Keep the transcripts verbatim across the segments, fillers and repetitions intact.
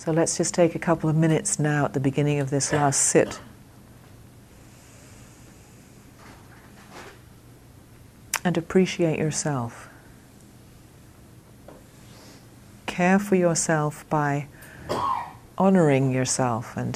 So let's just take a couple of minutes now at the beginning of this last sit and appreciate yourself. Care for yourself by honoring yourself and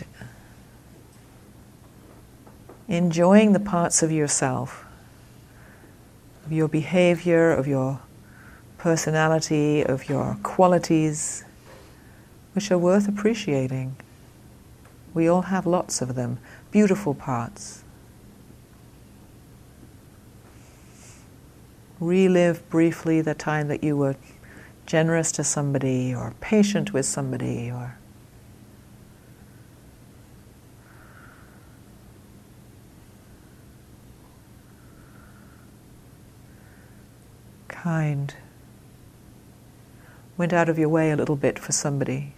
enjoying the parts of yourself, of your behavior, of your personality, of your qualities, which are worth appreciating. We all have lots of them, beautiful parts. Relive briefly the time that you were generous to somebody, or patient with somebody, or kind. Went out of your way a little bit for somebody.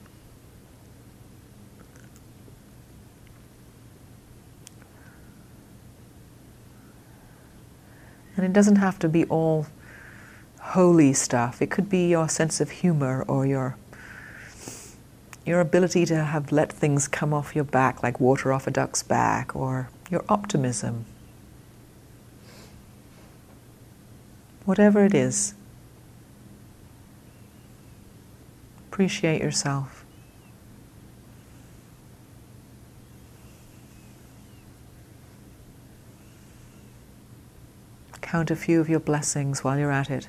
And it doesn't have to be all holy stuff. It could be your sense of humor, or your your ability to have let things come off your back like water off a duck's back, or your optimism. Whatever it is, appreciate yourself. Count a few of your blessings while you're at it.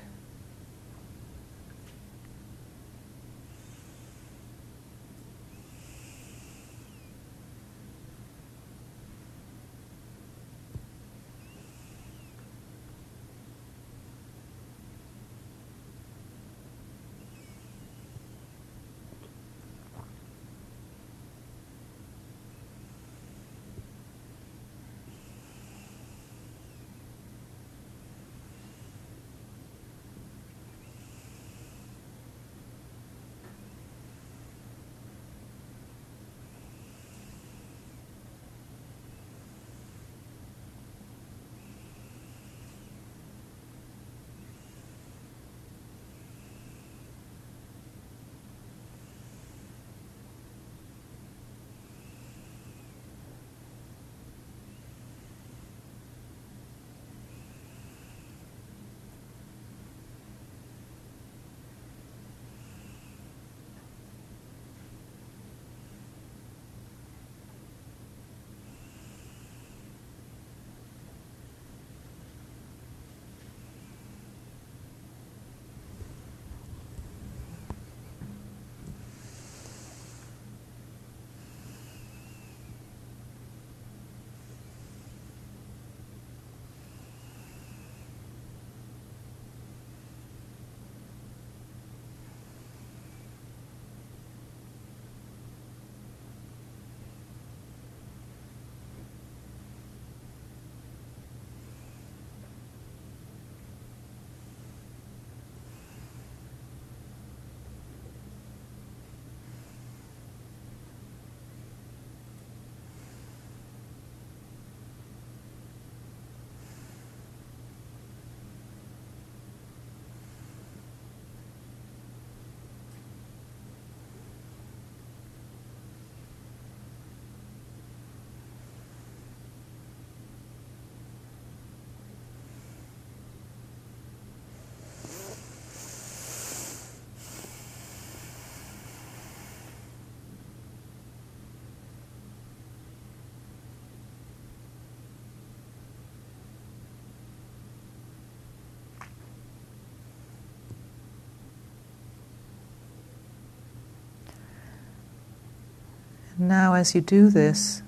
Now, as you do this,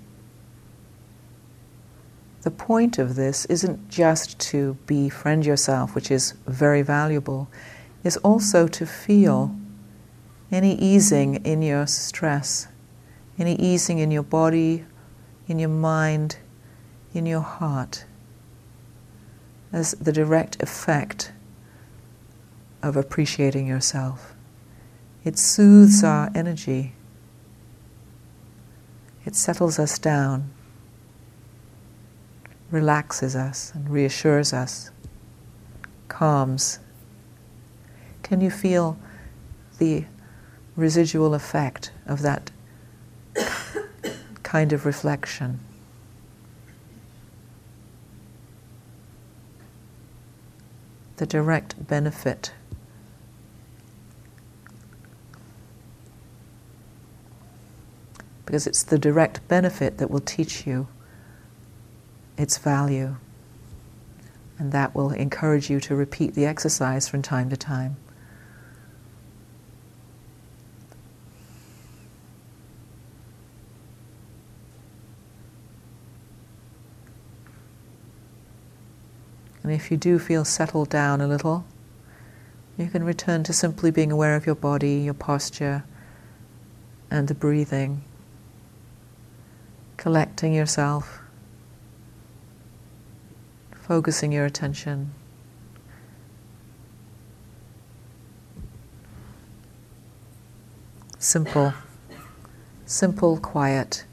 the point of this isn't just to befriend yourself, which is very valuable, is also to feel any easing in your stress, any easing in your body, in your mind, in your heart, as the direct effect of appreciating yourself. It soothes our energy. It settles us down, relaxes us and reassures us, calms. Can you feel the residual effect of that kind of reflection. The direct benefit. Because it's the direct benefit that will teach you its value. And that will encourage you to repeat the exercise from time to time. And if you do feel settled down a little, you can return to simply being aware of your body, your posture, and the breathing. Collecting yourself, focusing your attention. Simple, simple, quiet.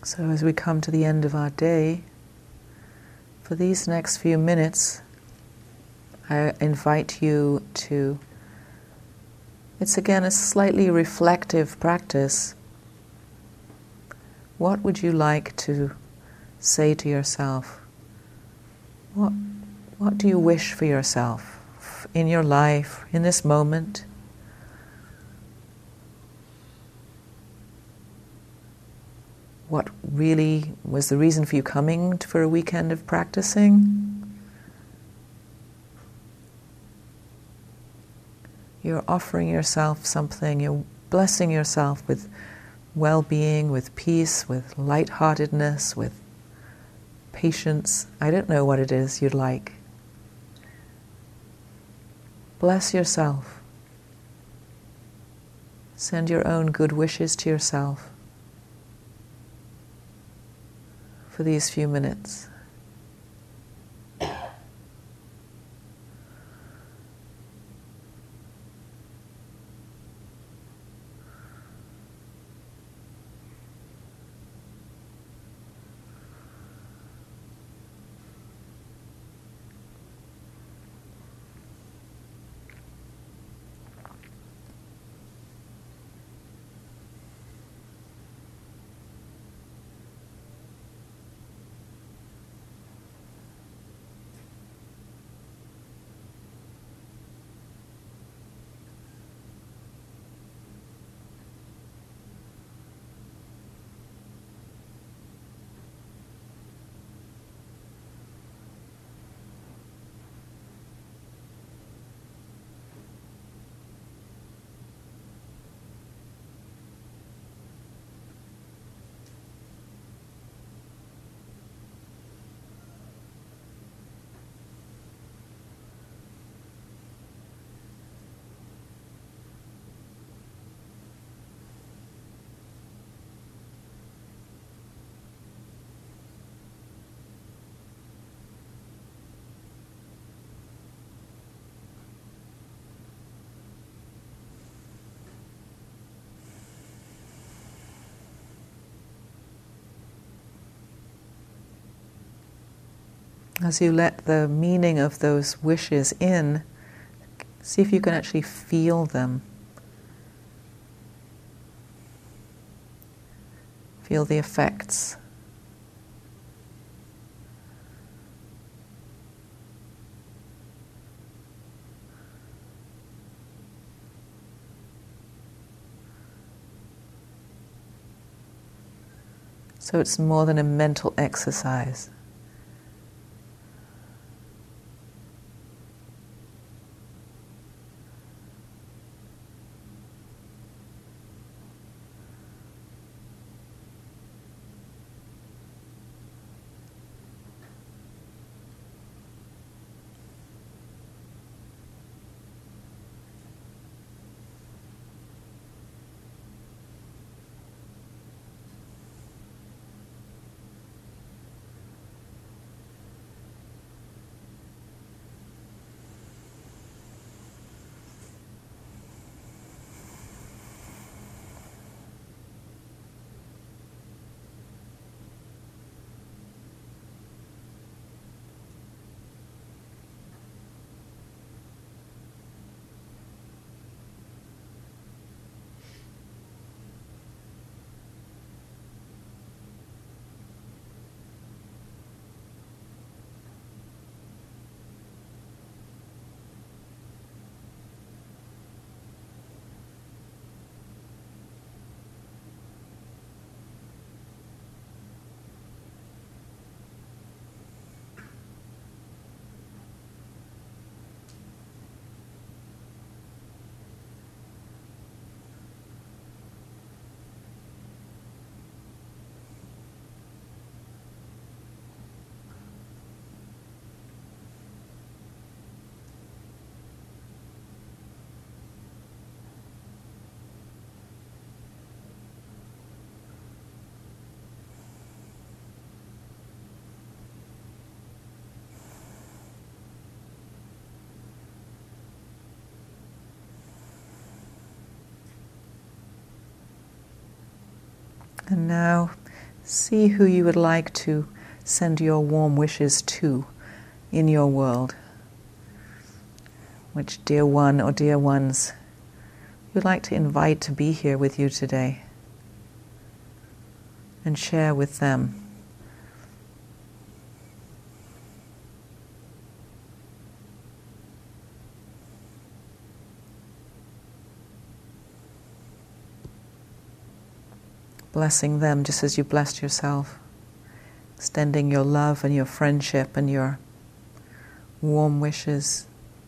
So as we come to the end of our day, for these next few minutes, I invite you to, it's again a slightly reflective practice. What would you like to say to yourself? What, what do you wish for yourself in your life, in this moment? What really was the reason for you coming for a weekend of practicing? You're offering yourself something, you're blessing yourself with well-being, with peace, with lightheartedness, with patience. I don't know what it is you'd like. Bless yourself. Send your own good wishes to yourself for these few minutes. As you let the meaning of those wishes in, see if you can actually feel them. Feel the effects. So it's more than a mental exercise. And now See who you would like to send your warm wishes to in your world. Which dear one or dear ones you'd like to invite to be here with you today and share with them. Blessing them just as you blessed yourself, extending your love and your friendship and your warm wishes.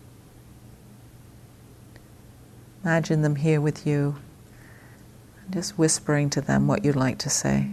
Imagine them here with you, and just whispering to them what you'd like to say.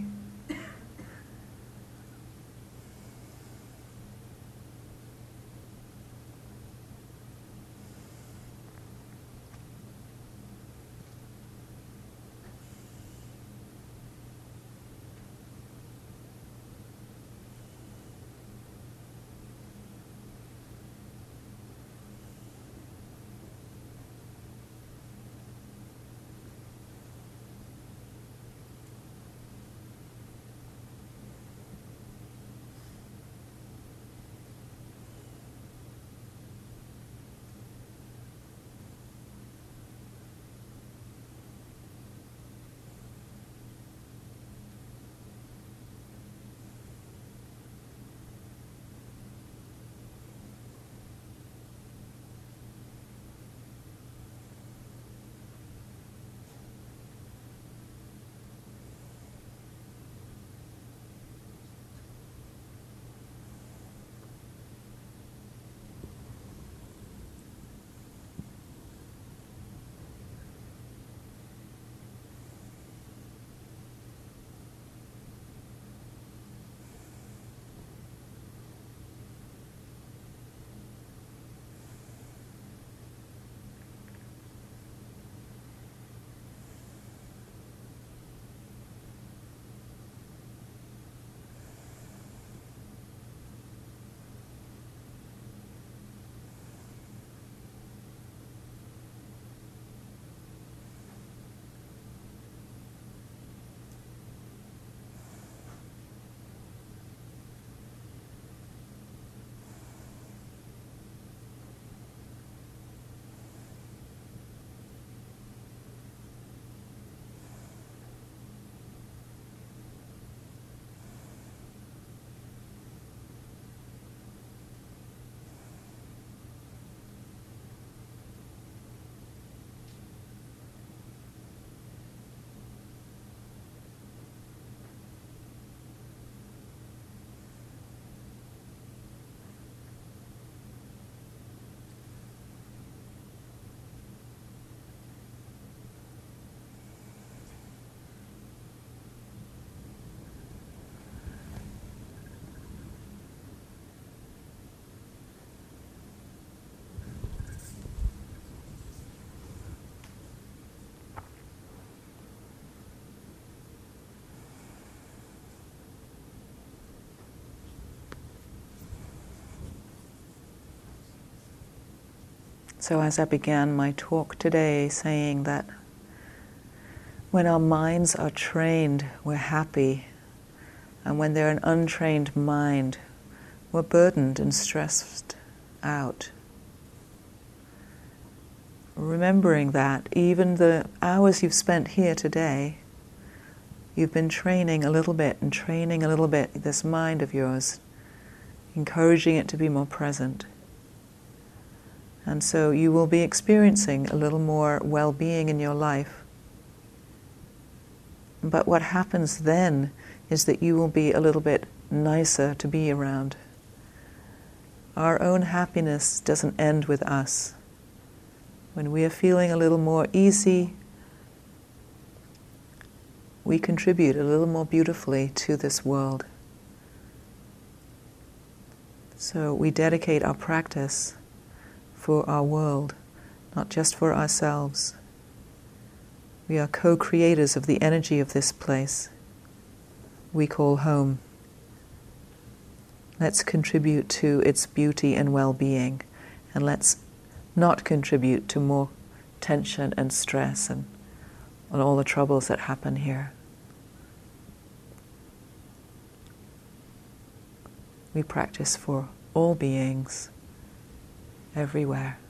So as I began my talk today saying that when our minds are trained, we're happy, and when they're an untrained mind, we're burdened and stressed out. Remembering that even the hours you've spent here today, you've been training a little bit and training a little bit this mind of yours, encouraging it to be more present. And so you will be experiencing a little more well-being in your life. But what happens then is that you will be a little bit nicer to be around. Our own happiness doesn't end with us. When we are feeling a little more easy, we contribute a little more beautifully to this world. So we dedicate our practice for our world, not just for ourselves. We are co-creators of the energy of this place we call home. Let's contribute to its beauty and well-being, and let's not contribute to more tension and stress and, and all the troubles that happen here. we practice for all beings everywhere.